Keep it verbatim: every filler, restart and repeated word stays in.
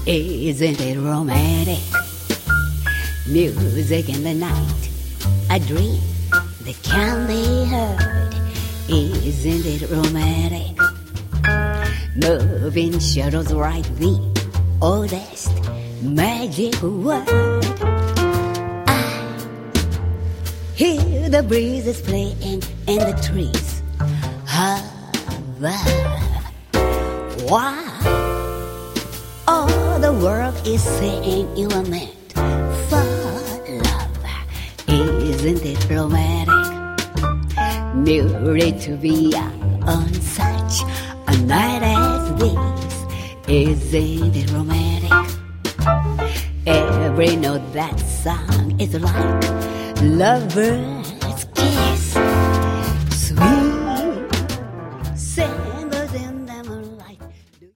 Isn't it romantic? Music in the night, a dream that can be heard. Isn't it romantic? Moving shadows write the oldest magic word. I hear the breezes playing in the trees. Why? All the world is saying you are meant for love. Isn't it romantic? Merely to be young on such a night as this. Isn't it romantic? Every note that song is like lovers' kiss.